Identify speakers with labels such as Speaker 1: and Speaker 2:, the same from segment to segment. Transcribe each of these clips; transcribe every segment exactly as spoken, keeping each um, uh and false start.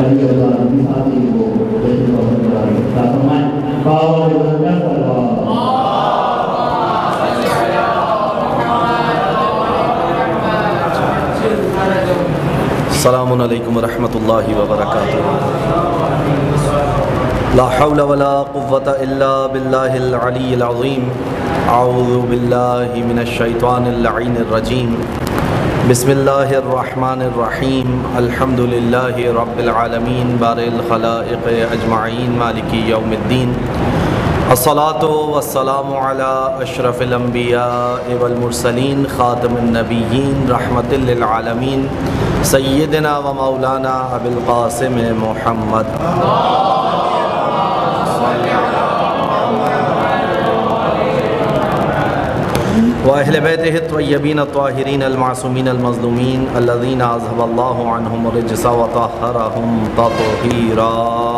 Speaker 1: علی اللہ کی ساتھی کو جیسے توفیق عطا فرمائیں۔ باور بزرگان صلوات
Speaker 2: السلام علیکم ورحمۃ اللہ وبرکاتہ۔ لا حول ولا قوة الا باللہ العلی العظیم۔ اعوذ باللہ من الشیطان اللعین الرجیم۔ بسم اللہ الرحمن الرحیم۔ الحمد للہ رب العالمین بارئ الخلائق اجمعین مالک یوم الدین۔ الصلاۃ والسلام علی اشرف الانبیاء والمرسلین خاتم النبیین رحمۃ للعالمین سیدنا و مولانا ابی القاسم محمد وأهل بيته الطيبين الطاهرين المعصومين المظلومين الذين أذهب الله عنهم الرجس وطهرهم تطهيرا۔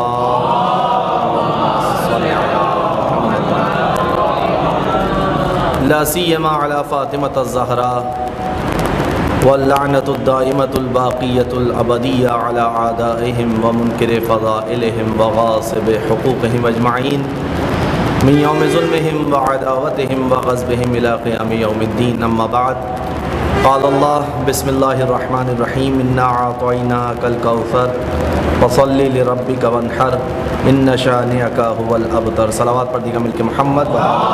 Speaker 2: لا سيما على فاطمة الزهراء واللعنة الدائمة الباقية الأبدية على أعدائهم ومنكر فضائلهم وغاصب حقوقهم أجمعين من يوم ظلمهم وعداوتهم وغصبهم إلى قيام يوم الدين، أما بعد، قال الله بسم الله الرحمن الرحيم إنا أعطيناك الكوثر فصل لربك وانحر إن شانئك هو الأبتر۔ صلوات پڑھ دیجیے مل کے محمد۔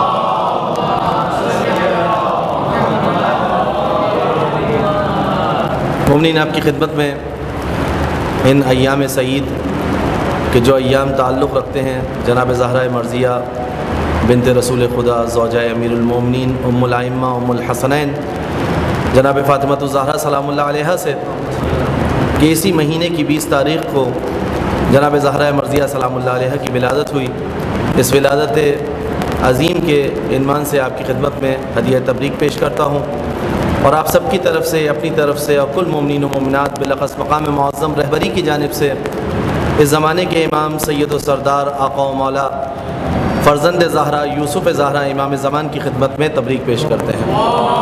Speaker 2: مومنین، آپ کی خدمت میں ان ایام سعید کہ جو ایام تعلق رکھتے ہیں جناب زہرہ مرضیہ بنت رسول خدا زوجہ امیر المومنین ام الائمہ ام الحسنین جناب فاطمہ الزہرا سلام اللہ علیہا سے کہ اسی مہینے کی بیس تاریخ کو جناب زہرہ مرضیہ سلام اللہ علیہا کی ولادت ہوئی۔ اس ولادت عظیم کے عنوان سے آپ کی خدمت میں ہدیہ تبریک پیش کرتا ہوں، اور آپ سب کی طرف سے، اپنی طرف سے اور کل مومنین و مومنات بالاخص مقام معظم رہبری کی جانب سے اس زمانے کے امام سید و سردار آقا و مولا فرزند زہرا یوسف زہرا امام زمان کی خدمت میں تبریک پیش کرتے ہیں۔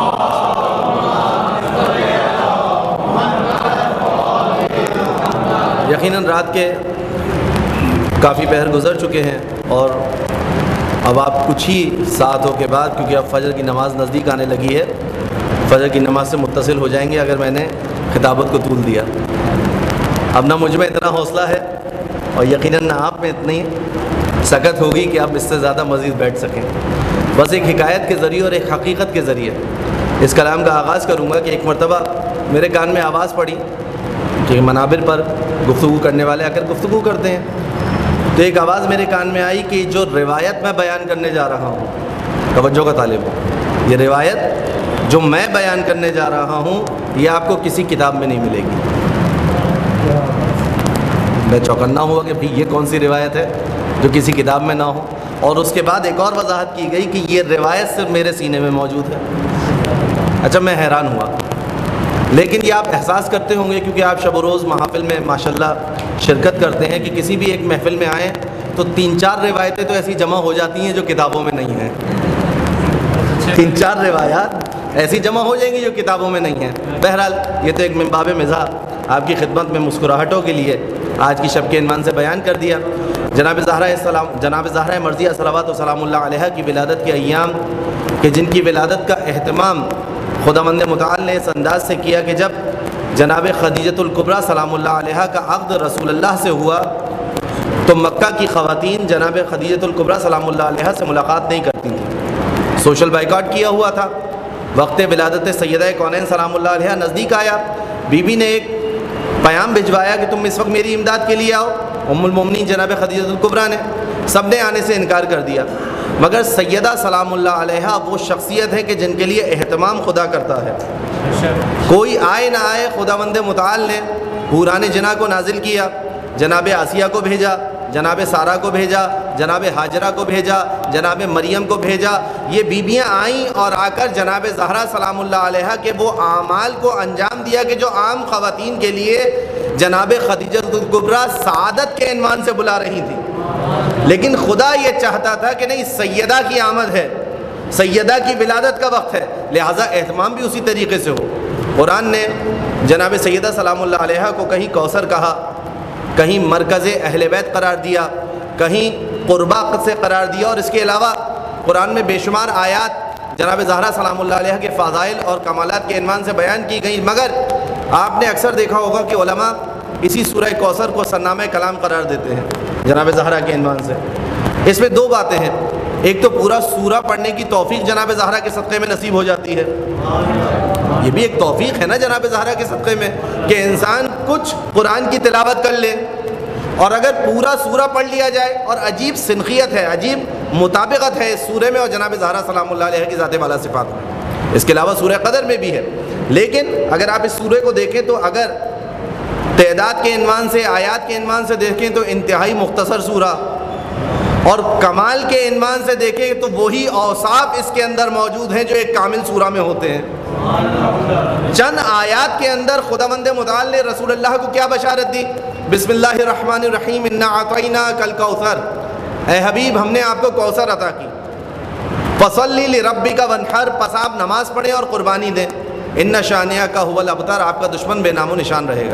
Speaker 2: یقیناً رات کے کافی پہر گزر چکے ہیں، اور اب آپ کچھ ہی ساعتوں کے بعد، کیونکہ اب فجر کی نماز نزدیک آنے لگی ہے، فجر کی نماز سے متصل ہو جائیں گے اگر میں نے خطابت کو طول دیا۔ اب نہ مجھ میں اتنا حوصلہ ہے اور یقیناً نہ آپ میں اتنی سکت ہوگی کہ آپ اس سے زیادہ مزید بیٹھ سکیں۔ بس ایک حکایت کے ذریعے اور ایک حقیقت کے ذریعے اس کلام کا آغاز کروں گا کہ ایک مرتبہ میرے کان میں آواز پڑی کہ منابر پر گفتگو کرنے والے آ کر گفتگو کرتے ہیں، تو ایک آواز میرے کان میں آئی کہ جو روایت میں بیان کرنے جا رہا ہوں، توجہ کا طالب ہوں، یہ روایت جو میں بیان کرنے جا رہا ہوں یہ آپ کو کسی کتاب میں نہیں ملے گی۔ میں چوکنا ہوا کہ بھئی یہ کون سی روایت ہے جو کسی کتاب میں نہ ہو، اور اس کے بعد ایک اور وضاحت کی گئی کہ یہ روایت صرف میرے سینے میں موجود ہے۔ اچھا، میں حیران ہوا، لیکن یہ آپ احساس کرتے ہوں گے کیونکہ آپ شب و روز محافل میں ماشاءاللہ شرکت کرتے ہیں کہ کسی بھی ایک محفل میں آئیں تو تین چار روایتیں تو ایسی جمع ہو جاتی ہیں جو کتابوں میں نہیں ہیں، تین چار روایات ایسی جمع ہو جائیں گی جو کتابوں میں نہیں ہیں۔ بہرحال یہ تو ایک من باب مزاح آپ کی خدمت میں مسکراہٹوں کے لیے آج کی شب کے عنوان سے بیان کر دیا۔ جناب زہرہ السلام جناب زہرہ مرضیہ صلوات و سلام اللہ علیہا کی ولادت کے ایام کہ جن کی ولادت کا اہتمام خداوند متعال نے اس انداز سے کیا کہ جب جناب خدیجۃ الکبریٰ سلام اللہ علیہا کا عقد رسول اللہ سے ہوا تو مکہ کی خواتین جناب خدیجۃ الکبریٰ سلام اللہ علیہا سے ملاقات نہیں کرتی تھیں، سوشل بائیکاٹ کیا ہوا تھا۔ وقت ولادت سیدہ کونین سلام اللہ علیہا نزدیک آیا، بی بی نے ایک پیام بھجوایا کہ تم اس وقت میری امداد کے لیے آؤ، ام المومنین جناب خدیجۃ الکبریٰ نے، سب نے آنے سے انکار کر دیا، مگر سیدہ سلام اللہ علیہا وہ شخصیت ہے کہ جن کے لیے اہتمام خدا کرتا ہے، کوئی آئے نہ آئے خداوند متعال نے حوران جنہ کو نازل کیا، جناب آسیہ کو بھیجا، جناب سارہ کو بھیجا، جناب ہاجرہ کو بھیجا، جناب مریم کو بھیجا، یہ بیویاں آئیں اور آ کر جناب زہرا سلام اللہ علیہا کے وہ اعمال کو انجام دیا کہ جو عام خواتین کے لیے جناب خدیجۃ الکبریٰ سعادت کے عنوان سے بلا رہی تھی، لیکن خدا یہ چاہتا تھا کہ نہیں، سیدہ کی آمد ہے، سیدہ کی ولادت کا وقت ہے، لہٰذا اہتمام بھی اسی طریقے سے ہو۔ قرآن نے جناب سیدہ سلام اللہ علیہا کو کہیں کوثر کہا، کہیں مرکز اہل بیت قرار دیا، کہیں قربا سے قرار دیا، اور اس کے علاوہ قرآن میں بے شمار آیات جناب زہرا سلام اللہ علیہ کے فضائل اور کمالات کے عنوان سے بیان کی گئی، مگر آپ نے اکثر دیکھا ہوگا کہ علماء اسی سورہ کوثر کو سرنامہ کلام قرار دیتے ہیں جناب زہرا کے عنوان سے۔ اس میں دو باتیں ہیں، ایک تو پورا سورہ پڑھنے کی توفیق جناب زہرا کے صدقے میں نصیب ہو جاتی ہے، یہ بھی ایک توفیق ہے نا جناب زہرا کے صدقے میں کہ انسان کچھ قرآن کی تلاوت کر لے، اور اگر پورا سورہ پڑھ لیا جائے، اور عجیب سنخیت ہے، عجیب مطابقت ہے اس سورے میں اور جناب زہرا سلام اللہ علیہ کی ذات والا صفات میں۔ اس کے علاوہ سورہ قدر میں بھی ہے، لیکن اگر آپ اس سورے کو دیکھیں تو اگر تعداد کے عنوان سے، آیات کے عنوان سے دیکھیں تو انتہائی مختصر سورہ، اور کمال کے عنوان سے دیکھیں تو وہی اوصاف اس کے اندر موجود ہیں جو ایک کامل سورہ میں ہوتے ہیں۔ چند آیات کے اندر خداوند متعال نے رسول اللہ کو کیا بشارت دی؟ بسم اللہ الرحمن الرحیم انا اعطیناک الکوثر، اے حبیب ہم نے آپ کو کوثر عطا کی، فصلی لربک وانحر، پس آپ نماز پڑھیں اور قربانی دیں، ان شانئک ھو الابتر، آپ کا دشمن بے نام و نشان رہے گا۔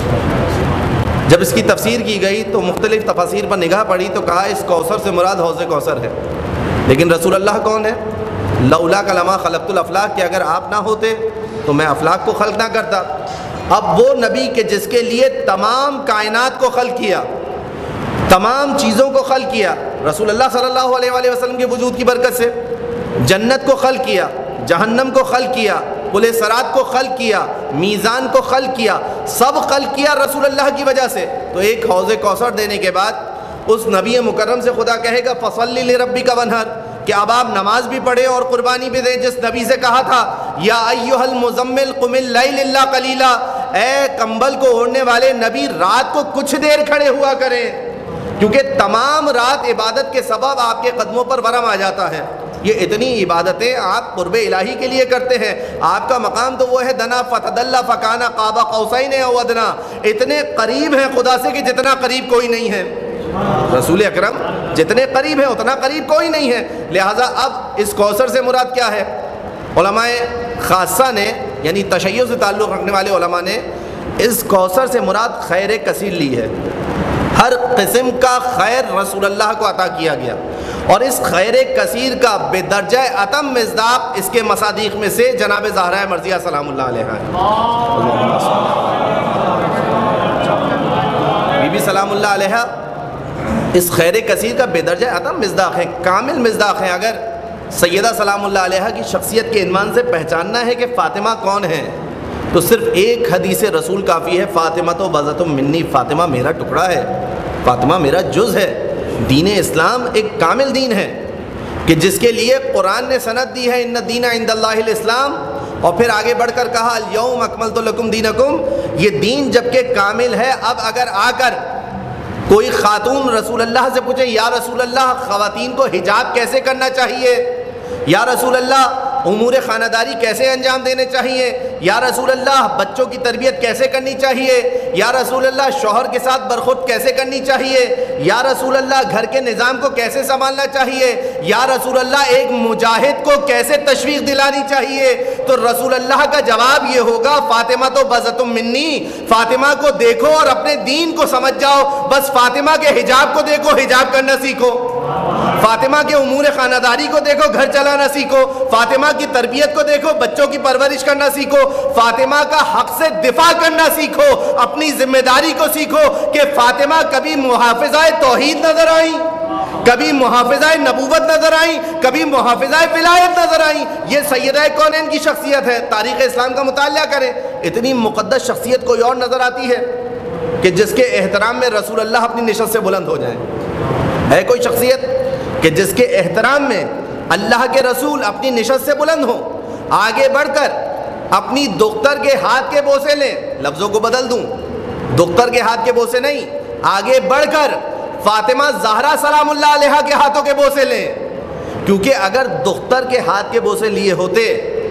Speaker 2: جب اس کی تفسیر کی گئی تو مختلف تفاسیر پر نگاہ پڑی تو کہا اس کوثر سے مراد حوض کوثر ہے، لیکن رسول اللہ کون ہے؟ لولا کلمہ خلقت الافلاق، کہ اگر آپ نہ ہوتے تو میں افلاق کو خلق نہ کرتا۔ اب وہ نبی کہ جس کے لیے تمام کائنات کو خلق کیا، تمام چیزوں کو خلق کیا، رسول اللہ صلی اللہ علیہ وآلہ وسلم کے وجود کی برکت سے جنت کو خلق کیا، جہنم کو خلق کیا، پل صراط کو خلق کیا، میزان کو خلق کیا، سب خلق کیا رسول اللہ کی وجہ سے، تو ایک حوض کوثر دینے کے بعد اس نبی مکرم سے خدا کہے گا فصلی لربک وانحر، کہ اب آپ نماز بھی پڑھیں اور قربانی بھی دیں۔ جس نبی سے کہا تھا یا ایھا المزمل قم اللیل الا قلیلا، اے کمبل کو اوڑھنے والے نبی رات کو کچھ دیر کھڑے ہوا کریں، کیونکہ تمام رات عبادت کے سبب آپ کے قدموں پر ورم آ جاتا ہے۔ یہ اتنی عبادتیں آپ قرب الہی کے لیے کرتے ہیں، آپ کا مقام تو وہ ہے دنا فتدلی فکان قاب قوسین او ادنی، اتنے قریب ہیں خدا سے کہ جتنا قریب کوئی نہیں ہے۔ رسول اکرم جتنے قریب ہیں اتنا قریب کوئی نہیں ہے، لہٰذا اب اس کوثر سے مراد کیا ہے؟ علماء خاصہ نے، یعنی تشیع سے تعلق رکھنے والے علماء نے اس کوثر سے مراد خیر کثیر لی ہے، ہر قسم کا خیر رسول اللہ کو عطا کیا گیا، اور اس خیر کثیر کا بے درجہ اتم مصداق اس کے مصادیق میں سے جناب زہرا مرضیہ سلام اللہ علیہ ہے۔ بی بی سلام اللہ علیہ اس خیر کثیر کا بے درجہ اتم مصداق ہے، کامل مصداق ہے۔ اگر سیدہ سلام اللہ علیہ کی شخصیت کے عنوان سے پہچاننا ہے کہ فاطمہ کون ہے تو صرف ایک حدیث رسول کافی ہے، فاطمہ تو بذۃ منی، فاطمہ میرا ٹکڑا ہے، فاطمہ میرا جز ہے۔ دین اسلام ایک کامل دین ہے کہ جس کے لیے قرآن نے سند دی ہے ان الدین عند اللہ الاسلام، اور پھر آگے بڑھ کر کہا الیوم اکملت لکم دینکم، یہ دین جبکہ کامل ہے۔ اب اگر آ کر کوئی خاتون رسول اللہ سے پوچھے یا رسول اللہ خواتین کو حجاب کیسے کرنا چاہیے، یا رسول اللہ امور خانہ داری کیسے انجام دینے چاہیے، یا رسول اللہ بچوں کی تربیت کیسے کرنی چاہیے، یا رسول اللہ شوہر کے ساتھ برخورد کیسے کرنی چاہیے، یا رسول اللہ گھر کے نظام کو کیسے سنبھالنا چاہیے، یا رسول اللہ ایک مجاہد کو کیسے تشویق دلانی چاہیے، تو رسول اللہ کا جواب یہ ہوگا فاطمہ تو بذۃ منی، فاطمہ کو دیکھو اور اپنے دین کو سمجھ جاؤ، بس فاطمہ کے حجاب کو دیکھو، حجاب کرنا سیکھو، فاطمہ کے امور خانہ داری کو دیکھو، گھر چلانا سیکھو، فاطمہ کی تربیت کو دیکھو، بچوں کی پرورش کرنا سیکھو، فاطمہ کا حق سے دفاع کرنا سیکھو، اپنی ذمہ داری کو سیکھو کہ فاطمہ کبھی محافظہ توحید نظر آئیں، کبھی محافظہ نبوت نظر آئیں، کبھی محافظہ ولایت نظر آئیں۔ یہ سیدہ کونین کی شخصیت ہے، تاریخ اسلام کا مطالعہ کریں، اتنی مقدس شخصیت کوئی اور نظر آتی ہے کہ جس کے احترام میں رسول اللہ اپنی نشست سے بلند ہو جائیں؟ ہے کوئی شخصیت کہ جس کے احترام میں اللہ کے رسول اپنی نشست سے بلند ہو، آگے بڑھ کر اپنی دختر کے ہاتھ کے بوسے لیں، لفظوں کو بدل دوں، دختر کے ہاتھ کے بوسے نہیں، آگے بڑھ کر فاطمہ زہرا سلام اللہ علیہ کے ہاتھوں کے بوسے لیں، کیونکہ اگر دختر کے ہاتھ کے بوسے لیے ہوتے،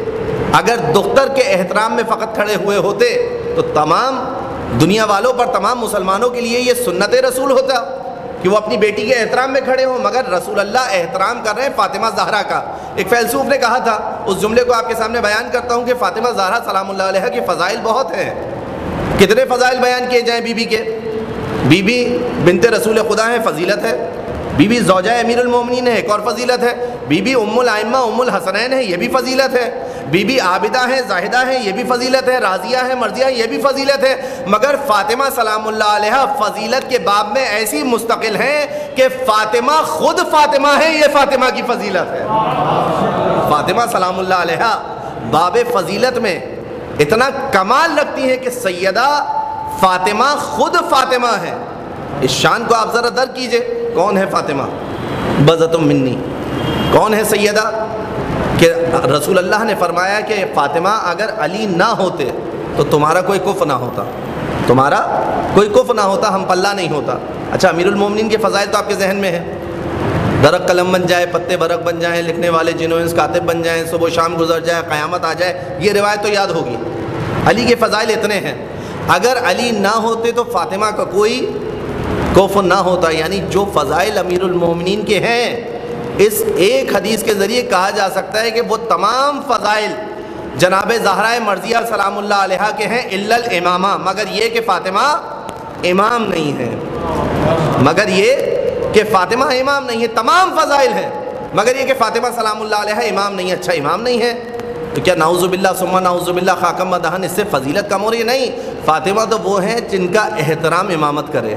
Speaker 2: اگر دختر کے احترام میں فقط کھڑے ہوئے ہوتے تو تمام دنیا والوں پر، تمام مسلمانوں کے لیے یہ سنت رسول ہوتا کہ وہ اپنی بیٹی کے احترام میں کھڑے ہوں، مگر رسول اللہ احترام کر رہے ہیں فاطمہ زہرا کا۔ ایک فیلسوف نے کہا تھا، اس جملے کو آپ کے سامنے بیان کرتا ہوں کہ فاطمہ زہرا سلام اللہ علیہ کی فضائل بہت ہیں، کتنے فضائل بیان کیے جائیں بی بی کے؟ بی بی بنت رسول خدا ہے، فضیلت ہے. بی بی زوجہ امیر المومنین ہے، ایک اور فضیلت ہے. بی بی ام الائمہ ام الحسنین ہے، یہ بھی فضیلت ہے. بی بی عابدہ ہے، زاہدہ ہے، یہ بھی فضیلت ہے. راضیہ ہے، مرضیہ ہے، یہ بھی فضیلت ہے. مگر فاطمہ سلام اللہ علیہا فضیلت کے باب میں ایسی مستقل ہیں کہ فاطمہ خود فاطمہ ہے، یہ فاطمہ کی فضیلت ہے. فاطمہ سلام اللہ علیہا باب فضیلت میں اتنا کمال رکھتی ہیں کہ سیدہ فاطمہ خود فاطمہ ہے. اس شان کو آپ ذرا درک کیجئے. کون ہے فاطمہ؟ بضعۃ منی. کون ہے سیدہ؟ کہ رسول اللہ نے فرمایا کہ فاطمہ اگر علی نہ ہوتے تو تمہارا کوئی کف نہ ہوتا، تمہارا کوئی کف نہ ہوتا، ہم پلہ نہیں ہوتا. اچھا، امیر المومنین کے فضائل تو آپ کے ذہن میں ہیں. درخت قلم بن جائے، پتے برق بن جائیں، لکھنے والے جنوینس کاتب بن جائیں، صبح و شام گزر جائے، قیامت آ جائے، یہ روایت تو یاد ہوگی. علی کے فضائل اتنے ہیں. اگر علی نہ ہوتے تو فاطمہ کا کوئی کف نہ ہوتا. یعنی جو فضائل امیر المومنین کے ہیں، اس ایک حدیث کے ذریعے کہا جا سکتا ہے کہ وہ تمام فضائل جناب زہرا مرضیہ سلام اللہ علیہا کے ہیں، الا الامامہ، مگر یہ کہ فاطمہ امام نہیں ہے. مگر یہ کہ فاطمہ امام نہیں ہے. تمام فضائل ہیں مگر یہ کہ فاطمہ سلام اللہ علیہا امام نہیں ہے. اچھا، امام نہیں ہے تو کیا نعوذ باللہ ثم نعوذ باللہ خاکم دہن اس سے فضیلت کم ہو رہی ہے؟ نہیں. فاطمہ تو وہ ہیں جن کا احترام امامت کرے.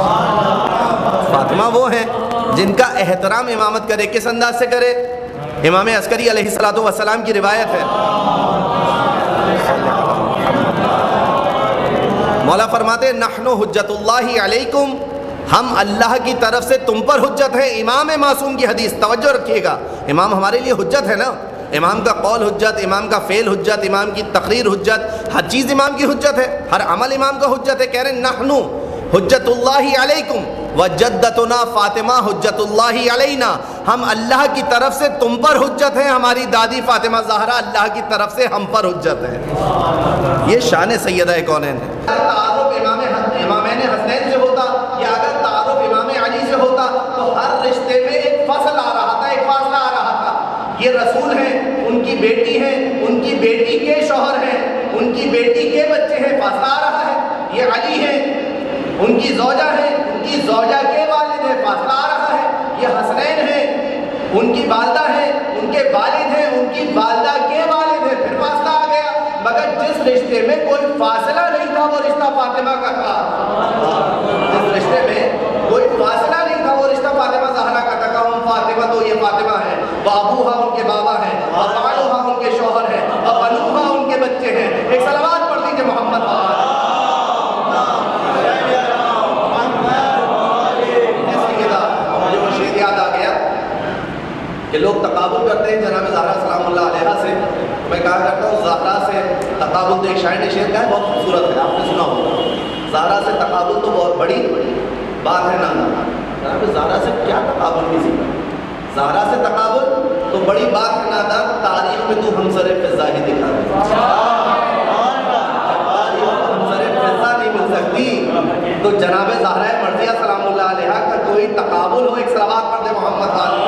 Speaker 2: فاطمہ وہ ہیں جن کا احترام امامت کرے. کس انداز سے کرے؟ امام عسکری علیہ الصلوۃ والسلام کی روایت ہے، مولا فرماتے ہیں نحن حجت اللہ علیکم، ہم اللہ کی طرف سے تم پر حجت ہیں. امام معصوم کی حدیث، توجہ رکھیے گا. امام ہمارے لیے حجت ہے نا. امام کا قول حجت، امام کا فعل حجت، امام کی تقریر حجت، ہر چیز امام کی حجت ہے، ہر عمل امام کا حجت ہے. کہہ رہے ہیں نحن حجت اللہ علیکم وجدتنا فاطمہ حجت اللہ علینا، ہم اللہ کی طرف سے تم پر حجت ہیں، ہماری دادی فاطمہ زہرا اللہ کی طرف سے ہم پر حجت ہے. یہ شان سیدہ کونین ہے. تعارف امام امامین حسنین سے ہوتا یا اگر تعارف امام علی سے ہوتا تو ہر رشتے میں ایک فصل آ رہا تھا، ایک فاصلہ آ رہا تھا. یہ رسول ہیں، ان کی بیٹی ہیں، ان کی بیٹی کے شوہر ہیں، ان کی بیٹی کے بچے ہیں، فاصلہ آ رہا ہے. یہ علی ہیں، ان کی زوجہ ہیں، ان کی زوجہ کے والد ہیں، فاصلہ آ رہا ہے. یہ حسنین ہیں، ان کی والدہ ہیں، ان کے والد ہیں، ان کی والدہ کے والد ہیں، پھر فاصلہ آ گیا. مگر جس رشتے میں کوئی فاصلہ نہیں تھا وہ رشتہ فاطمہ کا تھا. جس رشتے میں کوئی فاصلہ نہیں تھا وہ رشتہ فاطمہ زہرا کا تھا. ہم فاطمہ تو یہ فاطمہ ہے، ابوہا ان کے بابا ہیں، ابالوہا ان کے شوہر ہیں، ابنوہا ان کے بچے ہیں. ایک صلوات پڑھ دیجئے محمد آباد. کہ لوگ تقابل کرتے ہیں جناب زہرا سلام اللہ علیہا سے. میں کہا کرتا ہوں زہرا سے تقابل تو ایک شاعر نے شعر کہا ہے، بہت خوبصورت ہے، آپ نے سنا ہوگا. زہرا سے تقابل تو بہت بڑی بات ہے نا. جناب زہرا سے کیا تقابل کسی کا؟ زہرا سے تقابل تو بڑی بات ہے نا. تاریخ میں تو ہمسر فضا ہی دکھا دے. تاریخ میں ہمسر فضا نہیں مل سکتی تو جناب زہرا مرضیہ سلام اللہ علیہا کا کوئی تقابل ہو. ایک صلوات پڑھ دے محمد علی.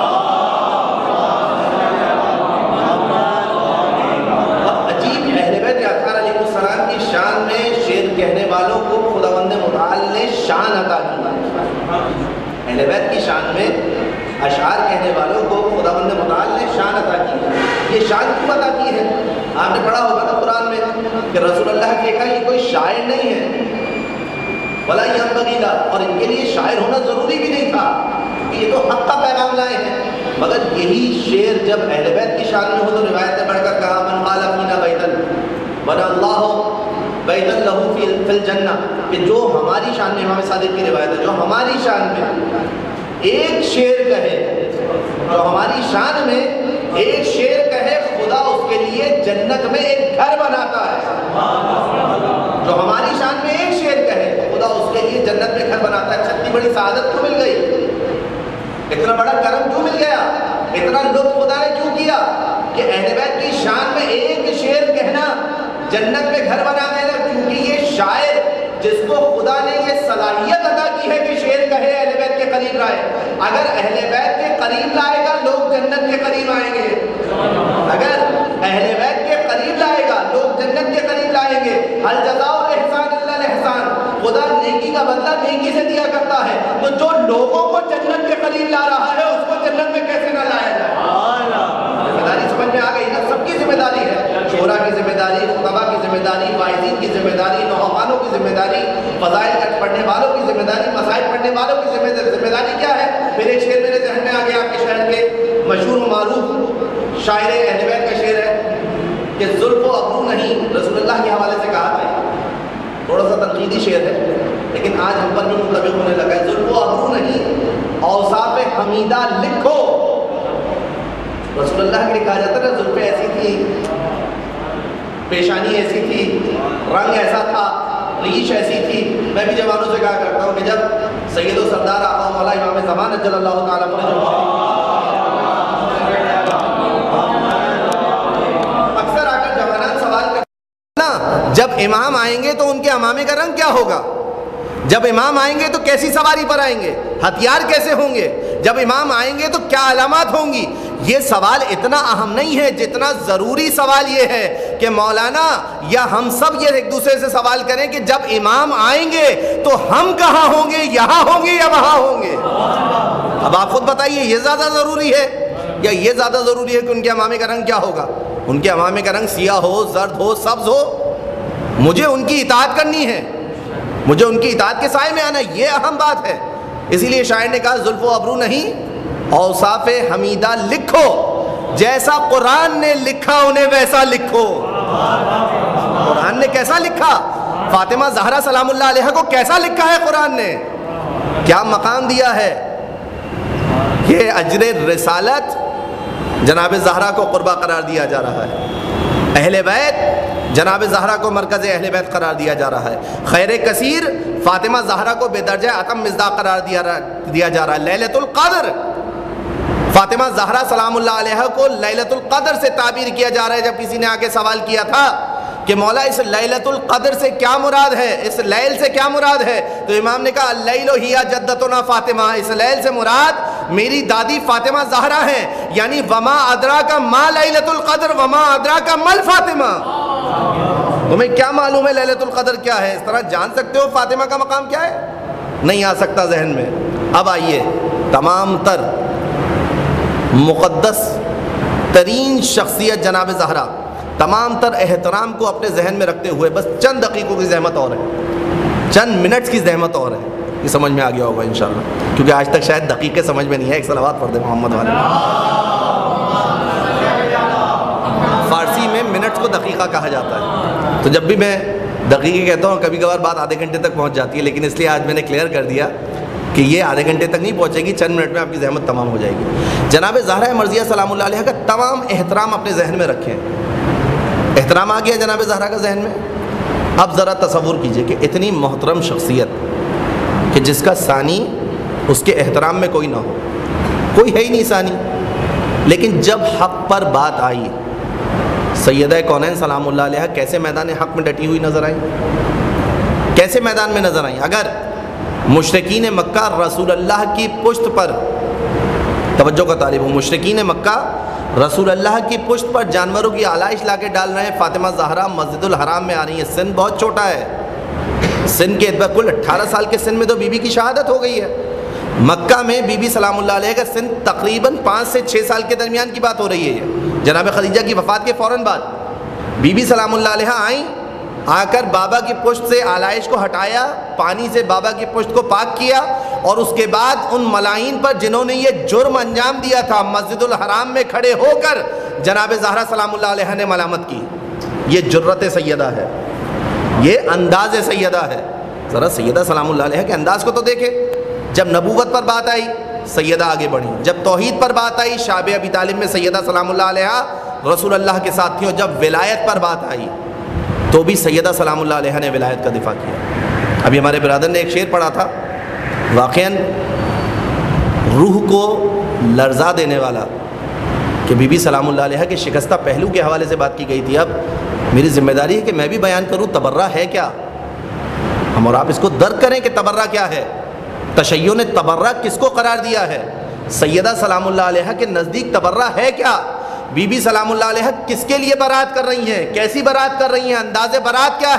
Speaker 2: شان میں شعر کہنے والوں کو خداوند متعال نے شان عطا کی. اہل بیت کی شان میں اشعار کہنے والوں کو خداوند متعال نے شان عطا کی. یہ شان کیوں عطا کی ہے؟ آپ نے پڑھا ہوگا نا قرآن میں کہ رسول اللہ نے کہا یہ کوئی شاعر نہیں ہے ولا ينبغي له، اور ان کے لیے شاعر ہونا ضروری بھی نہیں تھا کہ یہ تو حق کا پیغام لائے ہیں. مگر یہی شعر جب اہل بیت کی شان میں ہو تو روایت نے بڑھ کر کہا من قال فینا بیتا بنا اللہ بیتا لہو فی الجنہ، کہ جو ہماری شان میں، امام صادق کی روایت ہے، جو ہماری شان میں ایک شعر کہے، جو ہماری شان میں ایک شعر کہے، خدا اس کے لیے جنت میں ایک گھر بناتا ہے. جو ہماری شان میں ایک شعر کہے خدا اس کے لیے جنت میں گھر بناتا ہے. اتنی بڑی سعادت کیوں مل گئی؟ اتنا بڑا کرم کیوں مل گیا؟ اتنا لطف خدا نے کیوں کیا کہ اہل بیت کی شان میں ایک شعر کہنا جنت میں گھر بنا دینا؟ کیونکہ یہ شاعر جس کو خدا نے یہ صلاحیت عطا کی ہے کہ شعر کہے، اہل بیت کے قریب لائے. اگر اہل بیت کے قریب لائے گا لوگ جنت کے قریب آئیں گے. اگر اہل بیت کے قریب لائے گا لوگ جنت کے قریب لائیں گے. هل جزاء الاحسان الا الاحسان، خدا نیکی کا بدلہ نیکی سے دیا کرتا ہے، تو جو لوگوں کو جنت کے قریب لا رہا ہے اس کو جنت میں کیسے نہ لایا جائے؟ ذمہ داری سمجھ میں آ گئی نا؟ سب کی ذمہ داری ہے، شورا کی ذمہ داری، خطبہ کی ذمہ داری، واعظین کی ذمہ داری، نوحوانوں کی ذمہ داری، فضائل کا پڑھنے والوں کی ذمہ داری، مسائل پڑھنے والوں کی ذمہ داری کیا ہے؟ پھر ایک شعر میرے ذہن میں آ گیا، آپ کے شہر کے مشہور و معروف شاعر اہل بیت کا شعر ہے کہ زلف و ابرو نہیں، رسول اللہ کے حوالے سے کہا تھا، تھوڑا سا تنقیدی شعر ہے لیکن آج ہم پر بھی منطبق ہونے لگا ہے۔ زلف و ابرو نہیں، اوصاف حمیدہ لکھو۔ رسول اللہ کے لیے کہا جاتا ہے نا، زلفیں ایسی تھی، پیشانی ایسی تھی، رنگ ایسا تھا، ریش ایسی تھی۔ میں بھی جوانوں سے کہا کرتا ہوں کہ جب سید و سردار آقا مولا امام زمان اجل اللہ تعالیٰ عنہ اکثر آ کر جوانان سوال کرتے ہیں جب امام آئیں گے تو ان کے امامے کا رنگ کیا ہوگا؟ جب امام آئیں گے تو کیسی سواری پر آئیں گے؟ ہتھیار کیسے ہوں گے؟ جب امام آئیں گے تو کیا علامات ہوں گی؟ یہ سوال اتنا اہم نہیں ہے جتنا ضروری سوال یہ ہے کہ مولانا یا ہم سب یہ ایک دوسرے سے سوال کریں کہ جب امام آئیں گے تو ہم کہاں ہوں گے؟ یہاں ہوں گے یا وہاں ہوں گے؟ اب آپ خود بتائیے، یہ زیادہ ضروری ہے یا یہ زیادہ ضروری ہے کہ ان کے امامے کا رنگ کیا ہوگا؟ ان کے امامے کا رنگ سیاہ ہو، زرد ہو، سبز ہو، مجھے ان کی اطاعت کرنی ہے، مجھے ان کی اطاعت کے سائے میں آنا، یہ اہم بات ہے۔ اسی لیے شاعر نے کہا زلف و ابرو نہیں، اوصاف حمیدہ لکھو، جیسا قرآن نے لکھا انہیں ویسا لکھو۔ قرآن نے کیسا لکھا؟ فاطمہ زہرا سلام اللہ علیہ کو کیسا لکھا ہے قرآن نے؟ کیا مقام دیا ہے؟ یہ اجر رسالت جناب زہرا کو قربہ قرار دیا جا رہا ہے، اہل بیت جناب زہرا کو مرکز اہل بیت قرار دیا جا رہا ہے، خیر کثیر فاطمہ زہرا کو بے درجہ اتم مصداق قرار دیا جا رہا ہے، لیلۃ القدر فاطمہ زہرا سلام اللہ علیہ کو لیلۃ القدر سے تعبیر کیا جا رہا ہے۔ جب کسی نے آ کے سوال کیا تھا کہ مولا اس لیلۃ القدر سے کیا مراد ہے، اس لیل سے کیا مراد ہے، تو امام نے کہا اللیل ہی جدتنا فاطمہ، اس لیل سے مراد میری دادی فاطمہ زہرا ہیں، یعنی وما ادراک ما لیلۃ القدر وما ادراک مل فاطمہ۔ تمہیں کیا معلوم ہے لیلۃ القدر کیا ہے؟ اس طرح جان سکتے ہو فاطمہ کا مقام کیا ہے؟ نہیں آ سکتا ذہن میں۔ اب آئیے، تمام تر مقدس ترین شخصیت جناب زہرا، تمام تر احترام کو اپنے ذہن میں رکھتے ہوئے بس چند دقیقوں کی زحمت اور ہے، چند منٹس کی زحمت اور ہے، یہ سمجھ میں آ گیا ہوگا انشاءاللہ، کیونکہ آج تک شاید دقیقے سمجھ میں نہیں ہے۔ ایک صلوات پڑھ دیں محمد والے۔ فارسی میں منٹس کو دقیقہ کہا جاتا ہے، تو جب بھی میں دقیقے کہتا ہوں کبھی کبھار بات آدھے گھنٹے تک پہنچ جاتی ہے، لیکن اس لیے آج میں نے کلیئر کر دیا کہ یہ آدھے گھنٹے تک نہیں پہنچے گی، چند منٹ میں آپ کی زحمت تمام ہو جائے گی۔ جناب زہرا مرضیہ سلام اللہ علیہ کا تمام احترام اپنے ذہن میں رکھیں۔ احترام آ گیا جناب زہرا کا ذہن میں؟ اب ذرا تصور کیجئے کہ اتنی محترم شخصیت کہ جس کا ثانی اس کے احترام میں کوئی نہ ہو، کوئی ہے ہی نہیں ثانی، لیکن جب حق پر بات آئی، سیدہ کونین سلام اللہ علیہ کیسے میدان حق میں ڈٹی ہوئی نظر آئی، کیسے میدان میں نظر آئی؟ اگر مشرکین مکہ رسول اللہ کی پشت پر، توجہ کا طالب ہوں، مشرکین مکہ رسول اللہ کی پشت پر جانوروں کی آلائش لا کے ڈال رہے ہیں، فاطمہ زہرا مسجد الحرام میں آ رہی ہیں، سن بہت چھوٹا ہے، سن کے اعتبار کل اٹھارہ سال کے سن میں تو بی بی کی شہادت ہو گئی ہے۔ مکہ میں بی بی سلام اللہ علیہ کا سن تقریباً پانچ سے چھ سال کے درمیان کی بات ہو رہی ہے، جناب خدیجہ کی وفات کے فوراً بعد بی بی سلام اللہ علیہ آئیں، آ کر بابا کی پشت سے آلائش کو ہٹایا، پانی سے بابا کی پشت کو پاک کیا، اور اس کے بعد ان ملائین پر جنہوں نے یہ جرم انجام دیا تھا مسجد الحرام میں کھڑے ہو کر جناب زہرا سلام اللہ علیہ نے ملامت کی۔ یہ جرت سیدہ ہے، یہ انداز سیدہ ہے۔ ذرا سیدہ سلام اللہ علیہ کے انداز کو تو دیکھیں، جب نبوت پر بات آئی سیدہ آگے بڑھی، جب توحید پر بات آئی شعب ابی طالب میں سیدہ سلام اللہ علیہ رسول اللہ کے ساتھ تھی، اور جب ولایت پر بات آئی تو بھی سیدہ سلام اللہ علیہ نے ولایت کا دفاع کیا۔ ابھی ہمارے برادر نے ایک شعر پڑھا تھا، واقعاً روح کو لرزا دینے والا، کہ بی بی سلام اللہ علیہ کے شکستہ پہلو کے حوالے سے بات کی گئی تھی۔ اب میری ذمہ داری ہے کہ میں بھی بیان کروں تبرہ ہے کیا، ہم اور آپ اس کو درک کریں کہ تبرہ کیا ہے، تشیع نے تبرہ کس کو قرار دیا ہے، سیدہ سلام اللہ علیہ کے نزدیک تبرہ ہے کیا، بی بی سلام اللہ علیہ کس کے لیے برات کر رہی ہیں، کیسی برات کر رہی ہیں، انداز برات کیا ہے،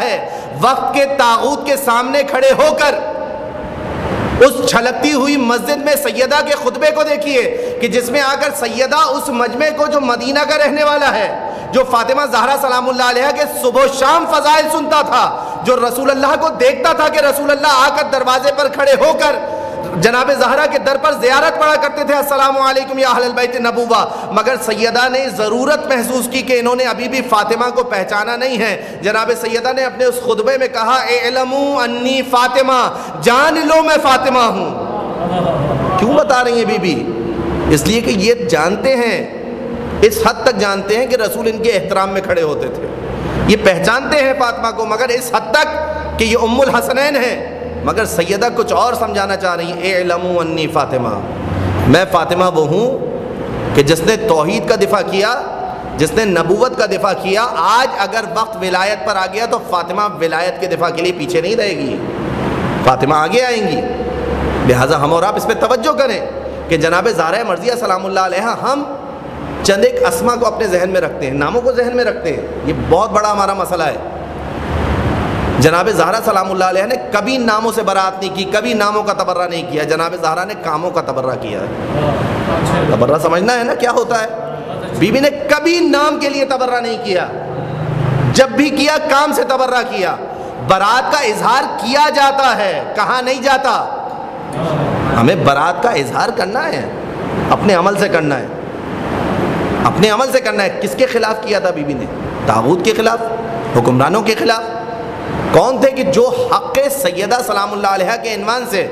Speaker 2: وقت کے طاغوت کے سامنے کھڑے ہو کر اس چھلکتی ہوئی مسجد میں سیدہ کے خطبے کو دیکھیے کہ جس میں آ کر سیدہ اس مجمع کو جو مدینہ کا رہنے والا ہے، جو فاطمہ زہرا سلام اللہ علیہا کے صبح و شام فضائل سنتا تھا، جو رسول اللہ کو دیکھتا تھا کہ رسول اللہ آ کر دروازے پر کھڑے ہو کر جناب زہرا کے در پر زیارت پڑھا کرتے تھے، السلام علیکم یا اہل البیت نبوہ، مگر سیدہ نے ضرورت محسوس کی کہ انہوں نے ابھی بھی فاطمہ کو پہچانا نہیں ہے۔ جناب سیدہ نے اپنے اس خطبے میں کہا اعلموا انی فاطمہ، جان لو میں فاطمہ ہوں۔ کیوں بتا رہی ہیں بی بی؟ اس لیے کہ یہ جانتے ہیں، اس حد تک جانتے ہیں کہ رسول ان کے احترام میں کھڑے ہوتے تھے، یہ پہچانتے ہیں فاطمہ کو، مگر اس حد تک کہ یہ ام الحسنین ہیں۔ مگر سیدہ کچھ اور سمجھانا چاہ رہی ہیں، اعلموا انی فاطمہ، میں فاطمہ وہ ہوں کہ جس نے توحید کا دفاع کیا، جس نے نبوت کا دفاع کیا، آج اگر وقت ولایت پر آ گیا تو فاطمہ ولایت کے دفاع کے لیے پیچھے نہیں رہے گی، فاطمہ آگے آئیں گی۔ لہٰذا ہم اور آپ اس پہ توجہ کریں کہ جناب زہرا مرضیہ سلام اللہ علیہا، ہم چند ایک اسما کو اپنے ذہن میں رکھتے ہیں، ناموں کو ذہن میں رکھتے ہیں، یہ بہت بڑا ہمارا مسئلہ ہے۔ جناب زہرا سلام اللہ علیہ نے کبھی ناموں سے برات نہیں کی، کبھی ناموں کا تبرہ نہیں کیا، جناب زہرا نے کاموں کا تبرہ کیا ہے۔ تبرہ سمجھنا ہے نا کیا ہوتا ہے؟ بی بی نے کبھی نام کے لیے تبرہ نہیں کیا، جب بھی کیا کام سے تبرہ کیا۔ برات کا اظہار کیا جاتا ہے، کہاں نہیں جاتا۔ ہمیں برات کا اظہار کرنا ہے، اپنے عمل سے کرنا ہے، اپنے عمل سے کرنا ہے۔ کس کے خلاف کیا تھا بی بی نے؟ طاغوت کے خلاف، حکمرانوں کے خلاف۔ کون تھے کہ جو حق سیدہ سلام اللہ علیہ کے عنوان سے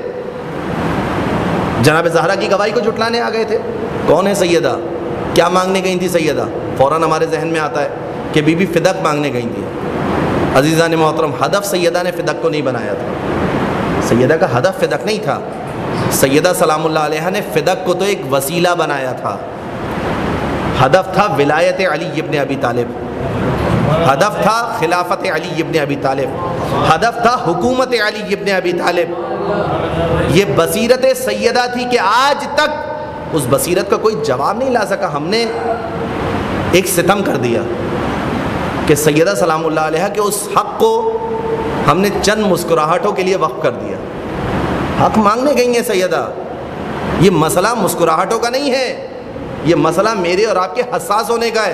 Speaker 2: جناب زہرا کی گواہی کو جھٹلانے آ گئے تھے؟ کون ہے سیدہ؟ کیا مانگنے گئی تھی سیدہ؟ فوراً ہمارے ذہن میں آتا ہے کہ بی بی فدق مانگنے گئی تھی۔ عزیزان محترم، ہدف سیدہ نے فدق کو نہیں بنایا تھا، سیدہ کا ہدف فدق نہیں تھا۔ سیدہ سلام اللہ علیہ نے فدق کو تو ایک وسیلہ بنایا تھا، ہدف تھا ولایت علی ابن ابی طالب، ہدف تھا خلافت علی ابن ابی طالب، ہدف تھا حکومت علی ابن ابی طالب۔ یہ بصیرت سیدہ تھی کہ آج تک اس بصیرت کا کوئی جواب نہیں لا سکا۔ ہم نے ایک ستم کر دیا کہ سیدہ سلام اللہ علیہ کے اس حق کو ہم نے چند مسکراہٹوں کے لیے وقف کر دیا۔ حق مانگنے گئی ہیں سیدہ، یہ مسئلہ مسکراہٹوں کا نہیں ہے، یہ مسئلہ میرے اور آپ کے حساس ہونے کا ہے۔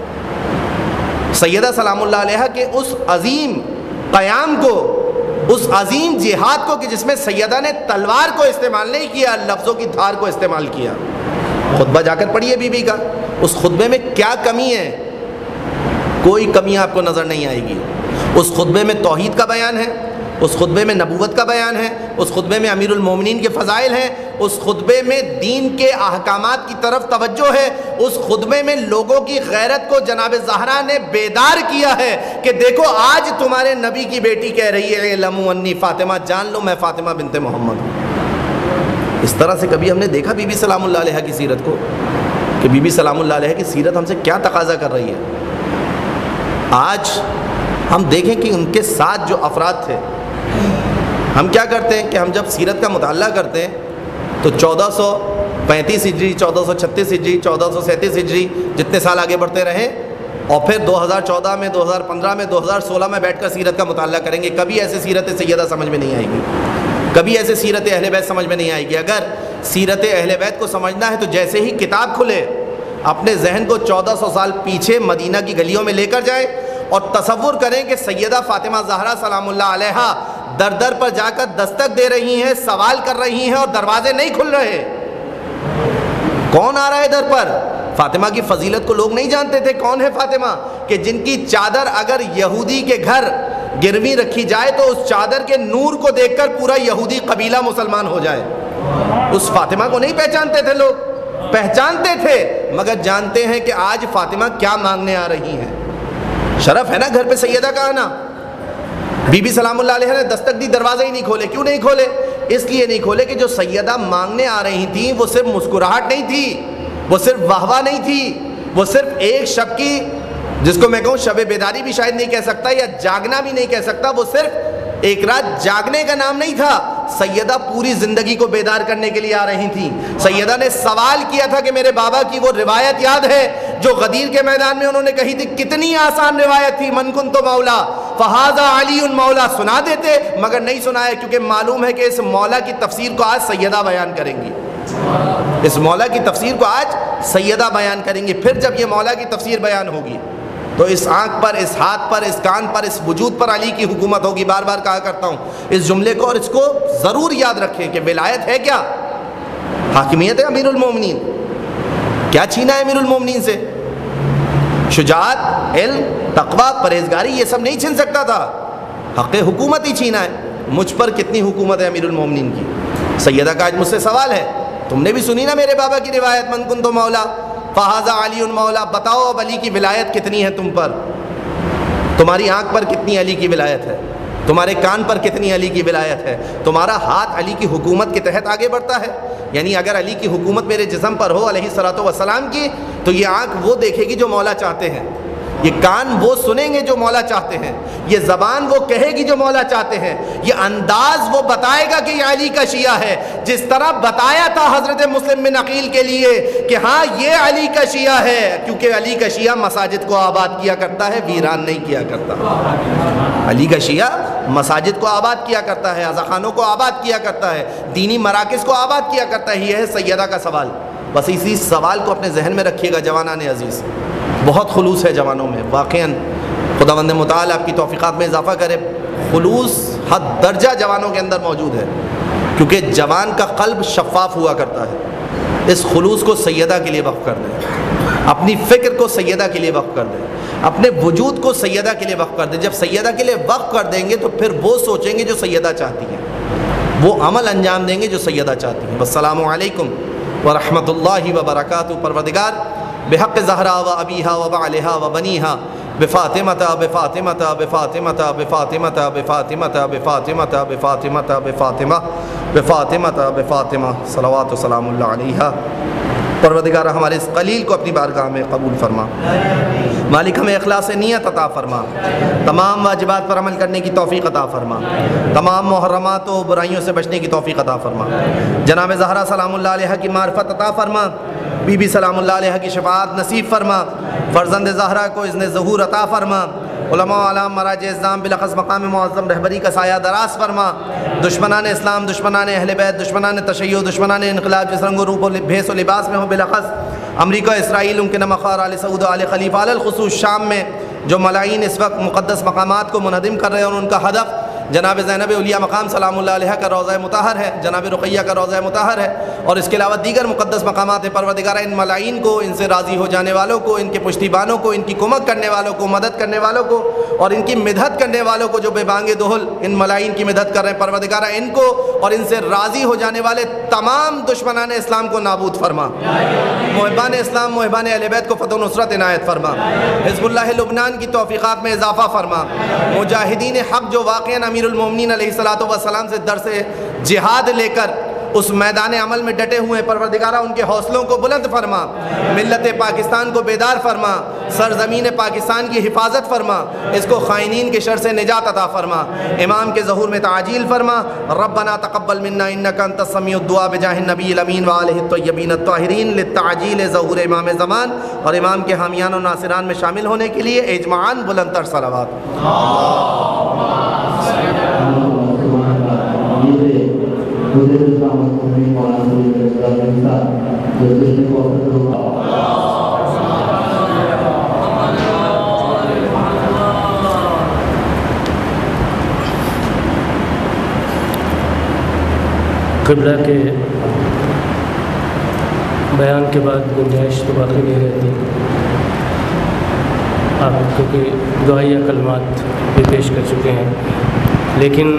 Speaker 2: سیدہ سلام اللہ علیہ کے اس عظیم قیام کو، اس عظیم جہاد کو کہ جس میں سیدہ نے تلوار کو استعمال نہیں کیا، لفظوں کی دھار کو استعمال کیا۔ خطبہ جا کر پڑھیے بی بی کا، اس خطبے میں کیا کمی ہے؟ کوئی کمی آپ کو نظر نہیں آئے گی۔ اس خطبے میں توحید کا بیان ہے، اس خطبے میں نبوت کا بیان ہے، اس خطبے میں امیر المومنین کے فضائل ہیں، اس خطبے میں دین کے احکامات کی طرف توجہ ہے، اس خطبے میں لوگوں کی غیرت کو جناب زہرا نے بیدار کیا ہے کہ دیکھو آج تمہارے نبی کی بیٹی کہہ رہی ہے اعلموا انی فاطمہ، جان لو میں فاطمہ بنت محمد ہوں۔ اس طرح سے کبھی ہم نے دیکھا بی بی سلام اللہ علیہ کی سیرت کو کہ بی بی سلام اللہ علیہ کی سیرت ہم سے کیا تقاضا کر رہی ہے؟ آج ہم دیکھیں کہ ان کے ساتھ جو افراد تھے، ہم کیا کرتے ہیں کہ ہم جب سیرت کا مطالعہ کرتے ہیں تو چودہ سو پینتیس ہجری، چودہ سو چھتیس ہجری، چودہ سو سینتیس ہجری، جتنے سال آگے بڑھتے رہیں، اور پھر دو ہزار چودہ میں، دو ہزار پندرہ میں، دو ہزار سولہ میں بیٹھ کر سیرت کا مطالعہ کریں گے۔ کبھی ایسے سیرت سیدہ سمجھ میں نہیں آئے گی، کبھی ایسے سیرت اہل بیت سمجھ میں نہیں آئے گی۔ اگر سیرت اہل بیت کو سمجھنا ہے تو جیسے ہی کتاب کھلے اپنے ذہن کو چودہ سو سال پیچھے مدینہ کی گلیوں میں لے کر جائیں اور تصور کریں کہ سیدہ فاطمہ زہرا سلام اللہ علیہا در در پر جا کر دستک دے رہی ہیں، سوال کر رہی ہیں اور دروازے نہیں کھل رہے۔ کون آ رہا ہے در پر؟ فاطمہ کی فضیلت کو لوگ نہیں جانتے تھے۔ کون ہے فاطمہ کہ جن کی چادر اگر یہودی کے گھر گروی رکھی جائے تو اس چادر کے نور کو دیکھ کر پورا یہودی قبیلہ مسلمان ہو جائے؟ اس فاطمہ کو نہیں پہچانتے تھے لوگ، پہچانتے تھے مگر جانتے ہیں کہ آج فاطمہ کیا مانگنے آ رہی ہیں۔ شرف ہے نا گھر پہ سیدہ کا آنا۔ بی بی سلام اللہ علیہ نے دستک دی، دروازے ہی نہیں کھولے۔ کیوں نہیں کھولے؟ اس لیے نہیں کھولے کہ جو سیدہ مانگنے آ رہی تھیں وہ صرف مسکراہٹ نہیں تھی، وہ صرف واہ واہ نہیں تھی، وہ صرف ایک شب کی، جس کو میں کہوں شب بیداری بھی شاید نہیں کہہ سکتا یا جاگنا بھی نہیں کہہ سکتا، وہ صرف ایک رات جاگنے کا نام نہیں تھا۔ سیدہ پوری زندگی کو بیدار کرنے کے لیے آ رہی تھیں۔ سیدہ نے سوال کیا تھا کہ میرے بابا کی وہ روایت یاد ہے جو غدیر کے میدان میں انہوں نے کہی تھی، کتنی آسان روایت تھی، من کنت مولا فہذا علی مولا سنا دیتے، مگر نہیں سنایا، کیونکہ معلوم ہے کہ اس مولا کی تفسیر کو آج سیدہ بیان کریں گی، اس مولا کی تفسیر کو آج سیدہ بیان کریں گی۔ پھر جب یہ مولا کی تفسیر بیان ہوگی تو اس آنکھ پر، اس ہاتھ پر، اس کان پر، اس وجود پر علی کی حکومت ہوگی۔ بار بار کہا کرتا ہوں اس جملے کو، اور اس کو ضرور یاد رکھیں کہ ولایت ہے کیا؟ حاکمیت ہے امیر المومنین۔ کیا چھینا ہے امیر المومنین سے؟ شجاعت، علم، تقوی، پرہیزگاری، یہ سب نہیں چھین سکتا تھا، حق حکومت ہی چھینا ہے۔ مجھ پر کتنی حکومت ہے امیر المومنین کی؟ سیدہ کا آج مجھ سے سوال ہے، تم نے بھی سنی نا میرے بابا کی روایت، من کنت مولا فہذا علی مولا، بتاؤ اب علی کی ولایت کتنی ہے تم پر؟ تمہاری آنکھ پر کتنی علی کی ولایت ہے؟ تمہارے کان پر کتنی علی کی ولایت ہے؟ تمہارا ہاتھ علی کی حکومت کے تحت آگے بڑھتا ہے؟ یعنی اگر علی کی حکومت میرے جسم پر ہو علیہ الصلوۃ والسلام کی، تو یہ آنکھ وہ دیکھے گی جو مولا چاہتے ہیں، یہ کان وہ سنیں گے جو مولا چاہتے ہیں، یہ زبان وہ کہے گی جو مولا چاہتے ہیں، یہ انداز وہ بتائے گا کہ یہ علی کا شیعہ ہے، جس طرح بتایا تھا حضرت مسلم بن عقیل کے لیے کہ ہاں یہ علی کا شیعہ ہے، کیونکہ علی کا شیعہ مساجد کو آباد کیا کرتا ہے، ویران نہیں کیا کرتا۔ علی کا شیعہ مساجد کو آباد کیا کرتا ہے، عزاخانوں کو آباد کیا کرتا ہے، دینی مراکز کو آباد کیا کرتا ہے۔ یہ ہے سیدہ کا سوال، بس اسی سوال کو اپنے ذہن میں رکھیے گا جوانان عزیز، بہت خلوص ہے جوانوں میں، واقعاً خداوند متعال آپ کی توفیقات میں اضافہ کرے، خلوص حد درجہ جوانوں کے اندر موجود ہے، کیونکہ جوان کا قلب شفاف ہوا کرتا ہے۔ اس خلوص کو سیدہ کے لیے وقف کر دیں، اپنی فکر کو سیدہ کے لیے وقف کر دیں، اپنے وجود کو سیدہ کے لیے وقف کر دیں۔ جب سیدہ کے لیے وقف کر دیں گے تو پھر وہ سوچیں گے جو سیدہ چاہتی ہیں، وہ عمل انجام دیں گے جو سیدہ چاہتی ہیں۔ والسلام علیکم ورحمۃ اللہ وبرکاتہ۔ پروردگار بحق زہرا و ابیہا و بعلہا و بنیہا بفاطمۃ بفاطمۃ بفاطمۃ بفاطمۃ بفاطمۃ بفاطمۃ بفاطمۃ بفاطمہ بفاطمۃ بفاطمہ صلوات و سلام اللہ علیہا۔ پروردگار ہمارے اس قلیل کو اپنی بارگاہ میں قبول فرما، مالک ہمیں اخلاص نیت عطا فرما، تمام واجبات پر عمل کرنے کی توفیق عطا فرما، تمام محرمات و برائیوں سے بچنے کی توفیق عطا فرما، جناب زہرا سلام اللہ علیہ کی معرفت عطا فرما، بی بی سلام اللہ علیہ کی شفاعت نصیب فرما، فرزند زہرا کو اذن ظہور عطا فرما، علماء علام مراجع اسلام بلخص مقام معظم رہبری کا سایہ دراز فرما، دشمنان اسلام، دشمنان اہل بیت، دشمنان تشیع، دشمنان انقلاب جس رنگ و روپ و بھیس و لباس میں ہو بلخص امریکہ، اسرائیل، ان کے نمخار آل سعود و آل خلیفہ، علی الخصوص شام میں جو ملاعین اس وقت مقدس مقامات کو منہدم کر رہے ہیں، اور ان کا ہدف جناب زینب اولیاء مقام سلام اللہ علیہ کا روضہ مطہر ہے، جناب رقیہ کا روضہ مطہر ہے، اور اس کے علاوہ دیگر مقدس مقامات ہیں۔ پروردگار ان ملاعین کو، ان سے راضی ہو جانے والوں کو، ان کے پشتیبانوں کو، ان کی کمک کرنے والوں کو، مدد کرنے والوں کو، اور ان کی مدحت کرنے والوں کو جو بے بانگ دہل ان ملاعین کی مدد کر رہے ہیں، پروردگار ان کو اور ان سے راضی ہو جانے والے تمام دشمنان اسلام کو نابود فرما، محبان اسلام، محبان اہل بیت کو فتح و نصرت عنایت فرما، حزب اللہ لبنان کی توفیقات میں اضافہ فرما، مجاہدین حق جو واقعاً امیر المومنین علیہ الصلوۃ والسلام سے درس جہاد لے کر اس میدان عمل میں ڈٹے ہوئے ہیں، پروردگارہ ان کے حوصلوں کو بلند فرما، ملت پاکستان کو بیدار فرما، سرزمین پاکستان کی حفاظت فرما، اس کو خائنین کے شر سے نجات عطا فرما، امام کے ظہور میں تعجیل فرما، ربنا تقبل منا انک انت السمیع الدعاء بجاہ النبی الامین وآلہ الطیبین الطاہرین للتعجیل ظہور امام زمان اور امام کے حامیان و ناصران میں شامل ہونے کے لیے اجمعاً بلند تر صلوات۔
Speaker 3: قبلہ کے بیان کے بعد گنجائش تو باقی نہیں رہتی، آپ کیونکہ دعائیہ کلمات بھی پیش کر چکے ہیں، لیکن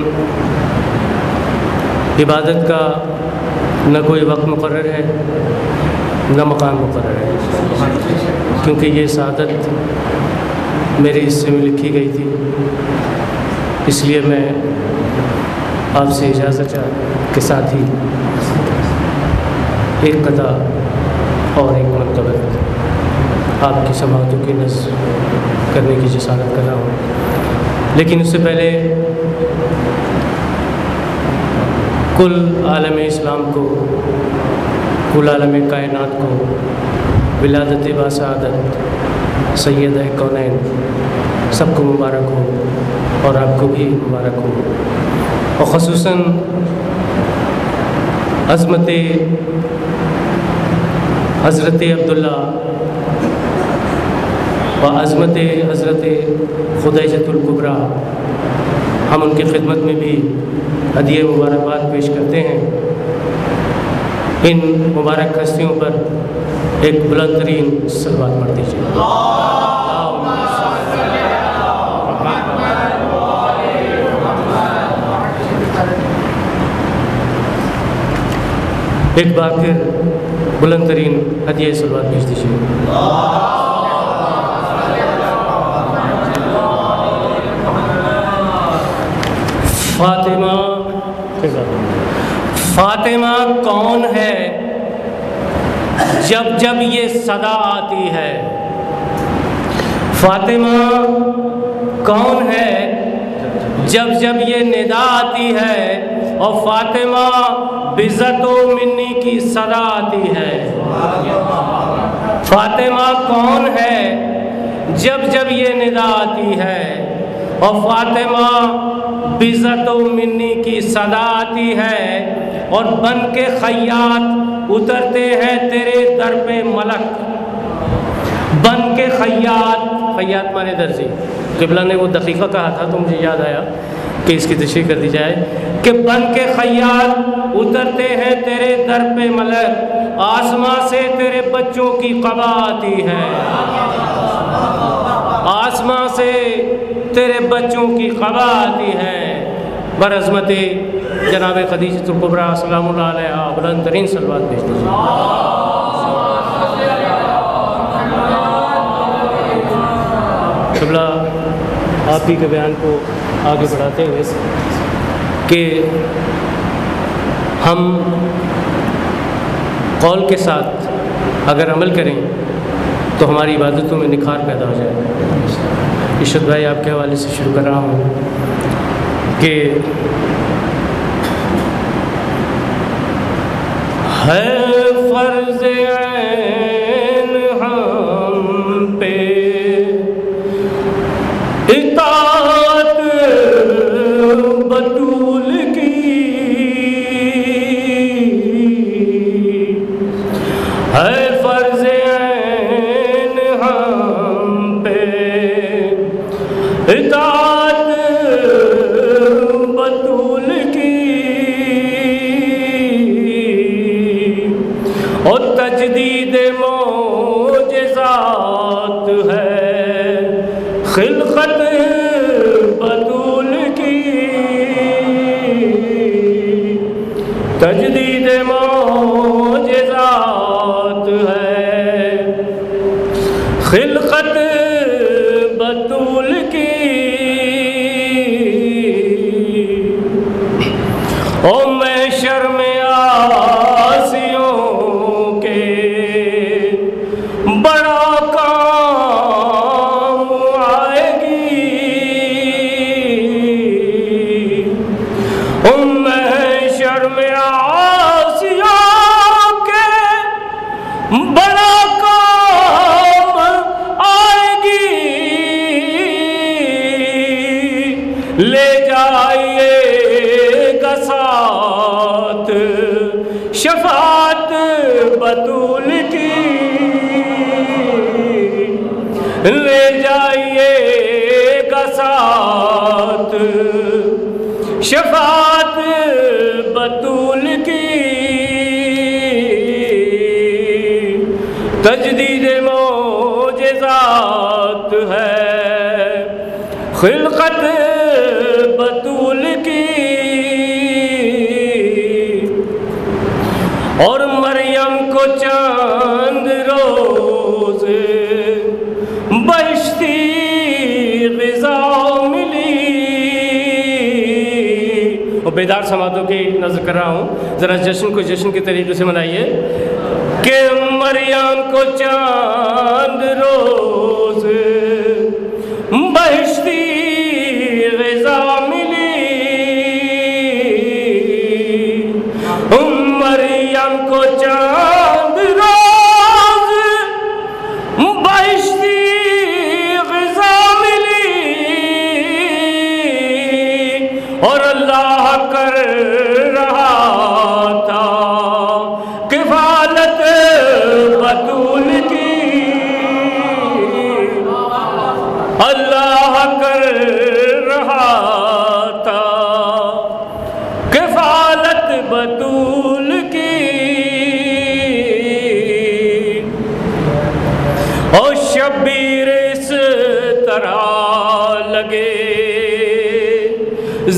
Speaker 3: عبادت کا نہ کوئی وقت مقرر ہے نہ مقام مقرر ہے، کیونکہ یہ سعادت میرے حصے میں لکھی گئی تھی، اس لیے میں آپ سے اجازت کے ساتھ ہی ایک قطع اور ایک منقبت آپ کی سماعتوں کی نظر کرنے کی جسارت کر رہا ہوں، لیکن اس سے پہلے کل عالم اسلام کو، کل عالم کائنات کو ولادت باسعادت سیدہ کونین سب کو مبارک ہو۔ اور آپ کو بھی مبارک ہو، اور خصوصاً عظمت حضرت عبداللہ و عظمت حضرت خدیجۃ الکبریٰ، ہم ان کی خدمت میں بھی ہدیہ مبارکباد پیش کرتے ہیں۔ ان مبارک ہستیوں پر ایک بلند ترین صلوات پڑھ دیجیے۔ ایک بار پھر بلند ترین ہدیہ صلوات پیش دیجیے۔ فاطمہ فاطمہ کون ہے جب جب یہ صدا آتی ہے؟ فاطمہ کون ہے جب جب یہ ندا آتی ہے؟ اور فاطمہ بِعزت و منی کی صدا آتی ہے۔ فاطمہ کون ہے جب جب یہ ندا آتی ہے؟ اور فاطمہ بِعزت و منی کی صدا آتی ہے، اور بن کے خیاط اترتے ہیں تیرے در پہ ملک۔ بن کے خیاط، خیاط مانے درزی، قبلہ نے وہ دقیقہ کہا تھا تو مجھے یاد آیا کہ اس کی تشریح کر دی جائے کہ بن کے خیاط اترتے ہیں تیرے در پہ ملک، آسماں سے تیرے بچوں کی قبا آتی ہے۔ آسماں سے تیرے بچوں کی قبا آتی ہے۔ برعظمت جناب خدیجۃ الکبریٰ سلام اللہ علیہا بلند ترین صلوات پیش دیجیے۔ قبلہ آپ ہی کے بیان کو آگے بڑھاتے ہوئے کہ ہم قول کے ساتھ اگر عمل کریں تو ہماری عبادتوں میں نکھار پیدا ہو جائے۔ ارشد بھائی آپ کے حوالے سے شروع کر رہا ہوں کہ ہے فرض عین ہم پہ اطاعت بطول کی، ہے فرض عین ہم پہ اطاعت بطول کی، اور تجدید معجزات ہے خلقت بطول کی، تجدید معجزات ہے خلقت بطول کی، او میں شرم آسیوں کے بڑا کام آئے گی، او میں شرم آسیوں کے بڑا کام آئے گی، لے جائیے ساتھ شفاعت بطول کی، لے جائیے گا ساتھ شفاعت بطول کی، تجدید معجزات ہے خلقت بطول کی، اور مریم کو چاند روز بہشتی غذا ملی، اور بیدار سماعتوں کی نظر کر رہا ہوں، ذرا جشن کو جشن کے طریقے سے منائیے کہ مریم کو چاند روز بہشتی غذا ملی، مریم کو چاند روز بہشتی غذا ملی،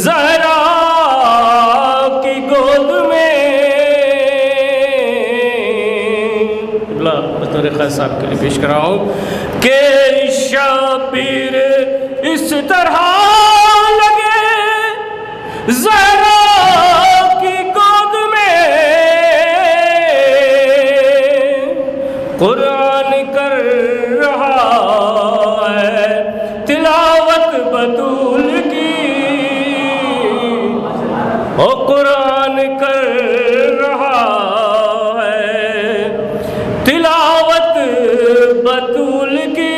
Speaker 3: زہرا کی گود میں بطور خاص صاحب کے لیے پیش کر رہا ہوں کہ شبیر اس طرح لگے زہرا کی گود میں قرآن کر رہا ہے تلاوت بطول کی، او قرآن کر رہا ہے تلاوت بطول کی۔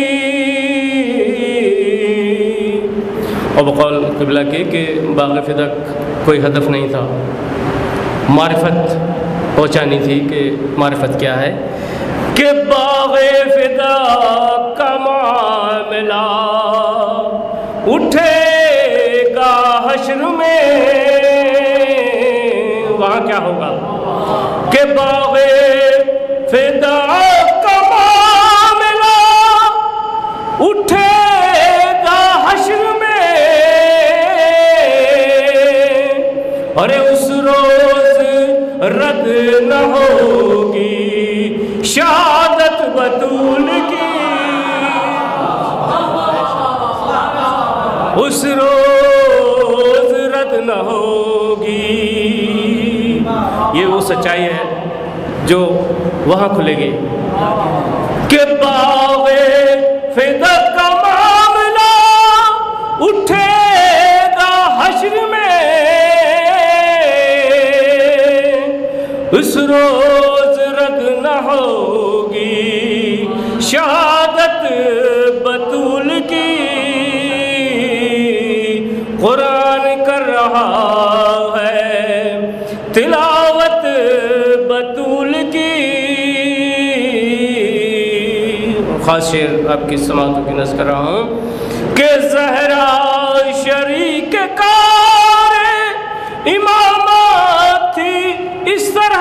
Speaker 3: اور بقول قبلہ کے کہ باغ فدا کوئی ہدف نہیں تھا، معرفت پہنچانی تھی کہ معرفت کیا ہے، کہ باغ فدا کا معاملہ اٹھے گا حشر میں، وہاں کیا ہوگا کہ باغ فدا کا معاملہ اٹھے گا حشر میں، ارے اس روز رد نہ ہوگی شہادت بطول کی، اس روز رد نہ ہوگی۔ یہ وہ سچائی ہے جو وہاں کھلے گی کہ باغ فدا کا معاملہ اٹھے گا حشر میں، اس روز رد نہ ہوگی شہادت بطول کی۔ قرآن کر رہا ہے تلاوت بطول کی۔ خاص شعر آپ کی سماعتوں کی نظر کر رہا ہوں کہ زہرا شریک کار امامت تھی اس طرح،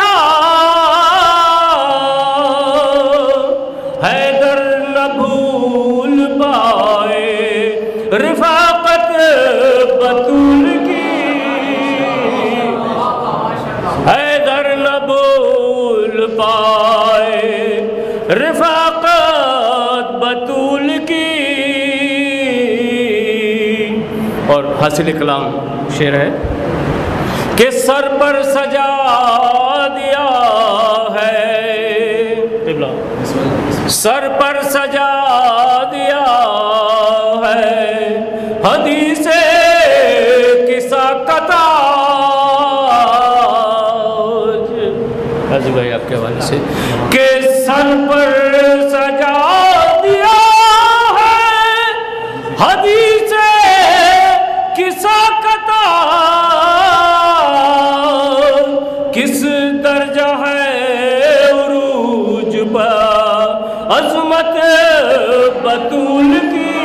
Speaker 3: حیدر نہ بھول پائے رفاقت بطول کی، حیدر نہ بھول پائے رفاقت بطول کی۔ اور حاصل کلام شعر ہے کہ سر پر سجا دیا ہے، سر پر سجا دیا ہے حدیث قصہ کا تاج، حاجی بھائی آپ کے حوالے سے کہ سر پر سجا دیا ہے حدیث قصہ کا تاج، کس درجہ ہے عروج پہ عظمت بطول کی،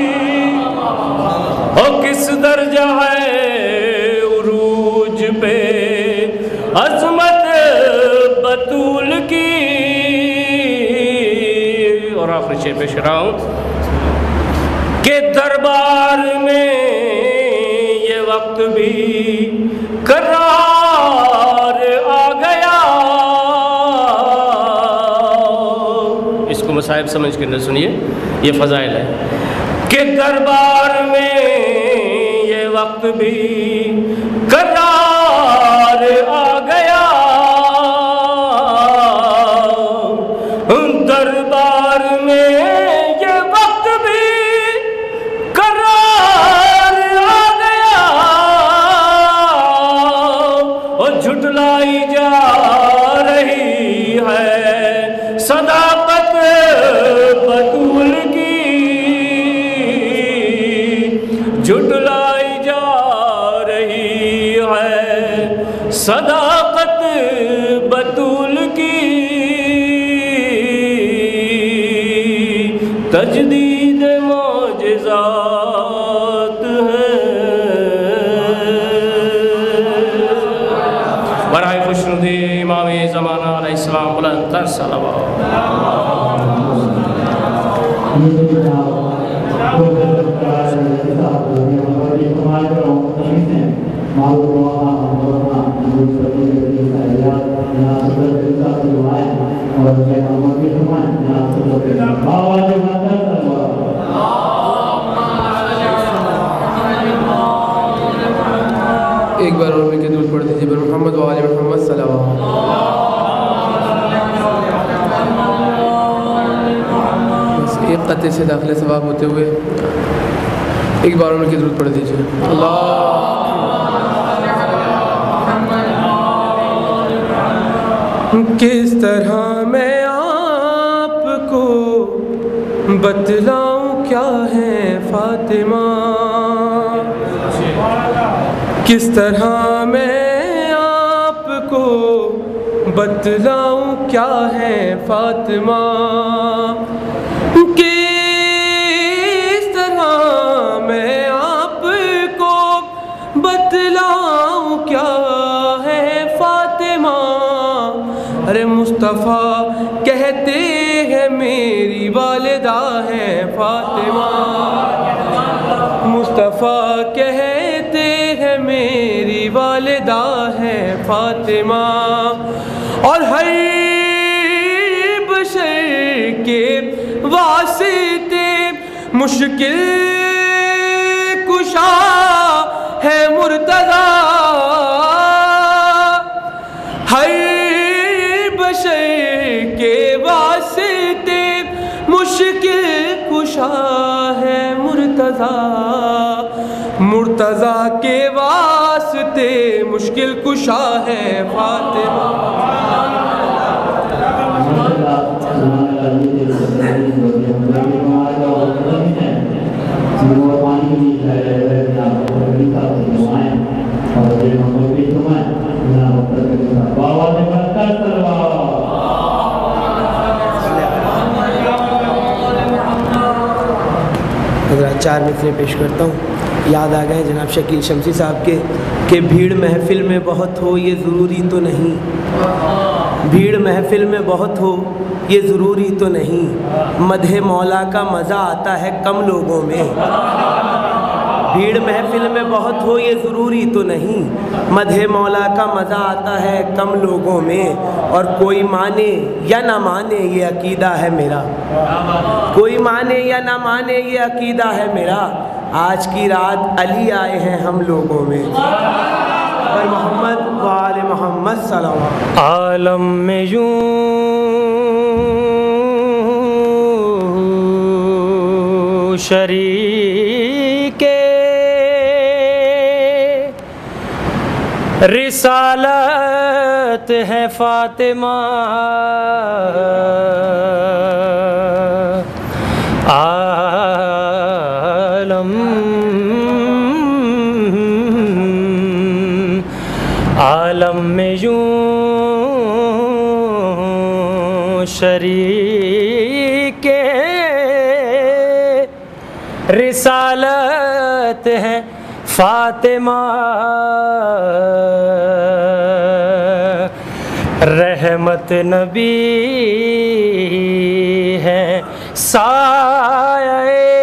Speaker 3: اور کس درجہ ہے عروج پہ عظمت بطول کی۔ اور آخری شعر پیش کر رہا ہوں کہ دربار میں یہ وقت بھی قرار آ گیا، اس کو مصائب سمجھ کر نہ سنیے، یہ فضائل ہے کہ دربار میں یہ وقت بھی قرار آ گیا، دربار میں یہ وقت بھی قرار آ گیا، اور جھٹلائی جا رہی ہے صداقت بطول کی، جھٹلائی جا رہی ہے صداقت بطول کی۔ تجدید معجزات ہے برائے خوشنودی امام زمانہ علیہ السلام بلند تر صلوات۔
Speaker 1: یہ تشریف ہیں معلوم ہوا ہمارا ہندو سبھی کے خیرات جناب صدر کے ساتھ روایت اور یہ محمد کی فرمان جناب صدر کے بابا جی ماتا
Speaker 4: ایک بار اور میں کہ درود پڑھ دیجیے بر محمد و آل محمد صلوات. بس ایک قطعے سے داخلہ ثواب ہوتے ہوئے ایک بار اور میں کہ درود پڑھ دیجیے. اللہ کس طرح میں آپ کو بتلاؤں کیا ہے فاطمہ، کس طرح میں آپ کو بتلاؤں کیا ہے فاطمہ، کس طرح میں آپ کو بتلاؤں کیا ہے فاطمہ. ارے مصطفیٰ کہتے ہیں میری والدہ ہے فاطمہ، مصطفیٰ کہتے ہیں میری والدہ ہے فاطمہ. اور ہر بشر کے واسطے مشکل کشا ہے مرتضیٰ، ہر بشر کے واسطے مشکل کشا ہے مرتضیٰ، مرتضیٰ کے واسطے مشکل کشا ہے فاطمہ.
Speaker 5: حضرات چار مصرے پیش کرتا ہوں، یاد آ گئے جناب شکیل شمسی صاحب کے کہ بھیڑ محفل میں بہت ہو یہ ضروری تو نہیں، بھیڑ محفل میں بہت ہو یہ ضروری تو نہیں، مدح مولا کا مزہ آتا ہے کم لوگوں میں. بھیڑ محفل میں بہت ہو یہ ضروری تو نہیں، مدح مولا کا مزہ آتا ہے کم لوگوں میں. اور کوئی مانے یا نہ مانے یہ عقیدہ ہے میرا، کوئی مانے یا نہ مانے یہ عقیدہ ہے میرا، آج کی رات علی آئے ہیں ہم لوگوں میں. پر محمد و آل محمد صلوات.
Speaker 3: عالم میں یوں شریک رسالت ہے فاطمہ، عالم عالم میں یوں شریک رسالت ہے فاطمہ، رحمت نبی ہے سایہ،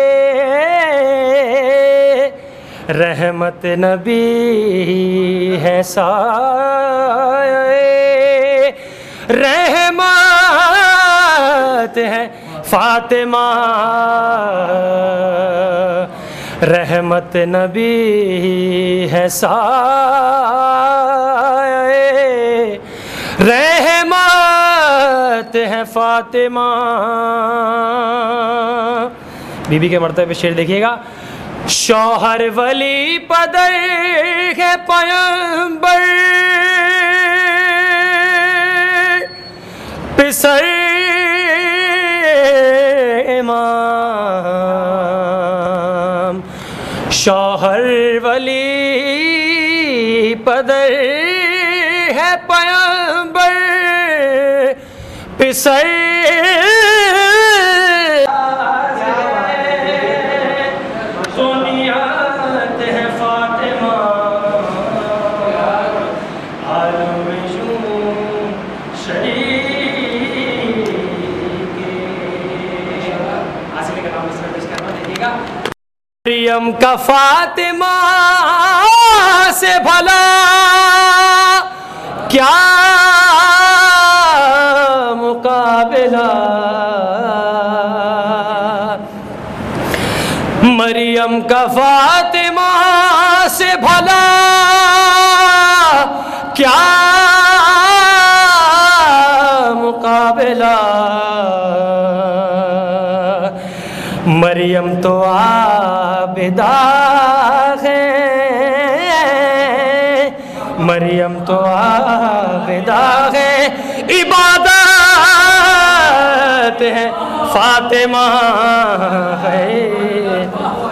Speaker 3: رحمت نبی ہے سایہ، رحمت ہے فاطمہ، رحمت نبی ہے سایہ، رحمت ہے فاطمہ. بی بی کے مرتبہ پہ شعر دیکھیے گا. شوہر ولی پدر ہے پیمبر، پسر امام، شوہر ولی پدر ہے پیمبر، پسر سنیات ہے فاطمہ، عالم یوں شریک. حاصل کا نام اس میں پیش کرنا دیکھیے گا. مریم کا فاطمہ
Speaker 5: سے بھلا کیا مقابلہ، مریم کا فاطمہ سے بھلا کیا مقابلہ، مریم تو عابدہ ہے، مریم تو عابدہ ہے، عبادت ہے، فاطمہ ہے